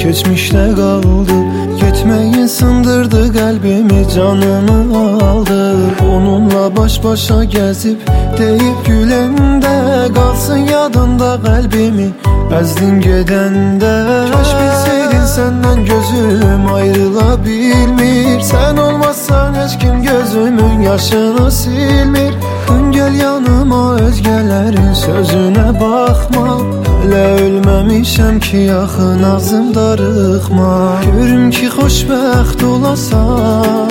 geçmişte kaldı. Gitmeyin sındırdı kalbimi, canımı aldı. Onunla baş başa gezip deyip gülende, kalsın yadında kalbimi ezdin gedende. Kaş bilseydin senden gözüm ayrılabilmir. Sen olmazsan hiç kim gözümün yaşını silmir. Dön gel yanıma, özgelerin sözüne bakma. Hele ölmemişem ki yaxın ağzım darıxma. Görüm ki xoşbəxt olasan,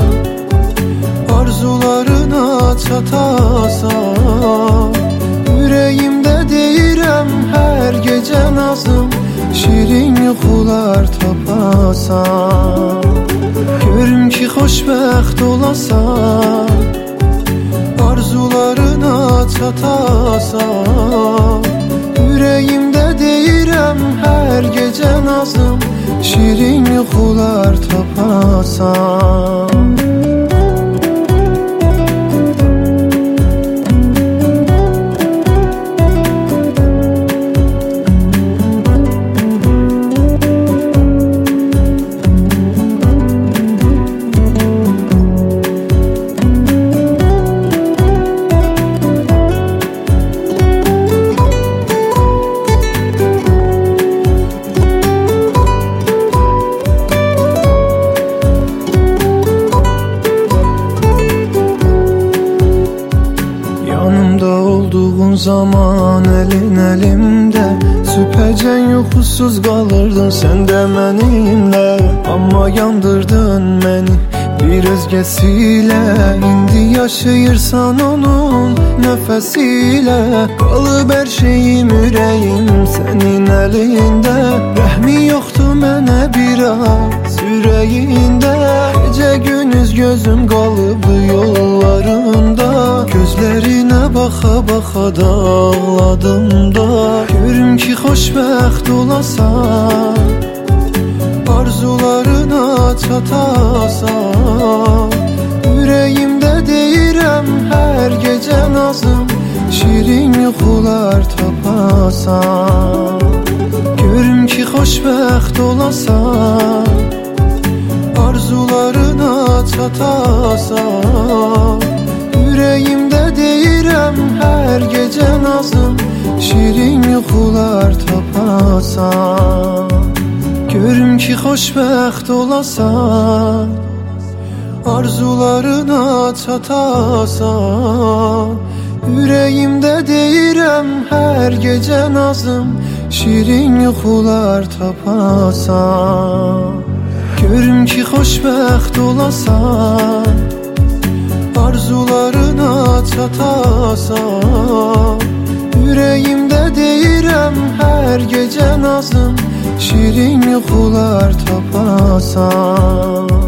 arzularına çatasan. Ürəyimdə deyirəm hər gecə nazım, şirin yuxular tapasan. Görüm ki xoşbəxt olasan, arzularına çatasan. Ürəyimdə deyirəm hər gecə nazım, şirin yuxular tapasan. Olduğun zaman elin elimde, süpəcən yuxusuz qalırdın sen də mənimlə. Amma yandırdın məni bir özgəsilə, indi yaşayırsan onun nəfəsilə. Qalıb hər şeyim, ürəyim sənin əlində. Rəhmi yoxdur mənə biraz ürəyində. Gecə gündüz gözüm qalıbdı yollarında. Gözlərinə baxa baxa da ağladım da. Görüm ki xoşbəxt olasan, arzularına çatasan. Ürəyimdə deyirəm hər gecə nazım, şirin yuxular tapasan. Görüm ki xoşbəxt olasan, arzularına çatasan. Ürəyimdə deyirəm hər gecə nazım, şirin yuxular tapasan. Görüm ki xoşbəxt olasan, arzularına çatasan. Ürəyimdə deyirəm hər gecə nazım, şirin yuxular tapasan. Görüm ki xoşbəxt olasan, arzularına çatasan. Ürəyimdə deyirəm hər gecə nazım, şirin yuxular tapasan.